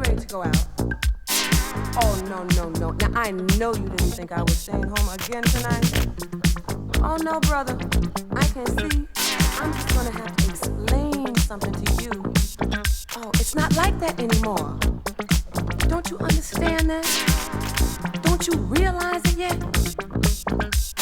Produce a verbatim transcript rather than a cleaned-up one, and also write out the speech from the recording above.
ready to go out? Oh, no, no, no. Now, I know you didn't think I was staying home again tonight. Oh, no, brother. I can see. I'm just gonna have to explain something to you. Oh, it's not like that anymore. Don't you understand that? Don't you realize it yet?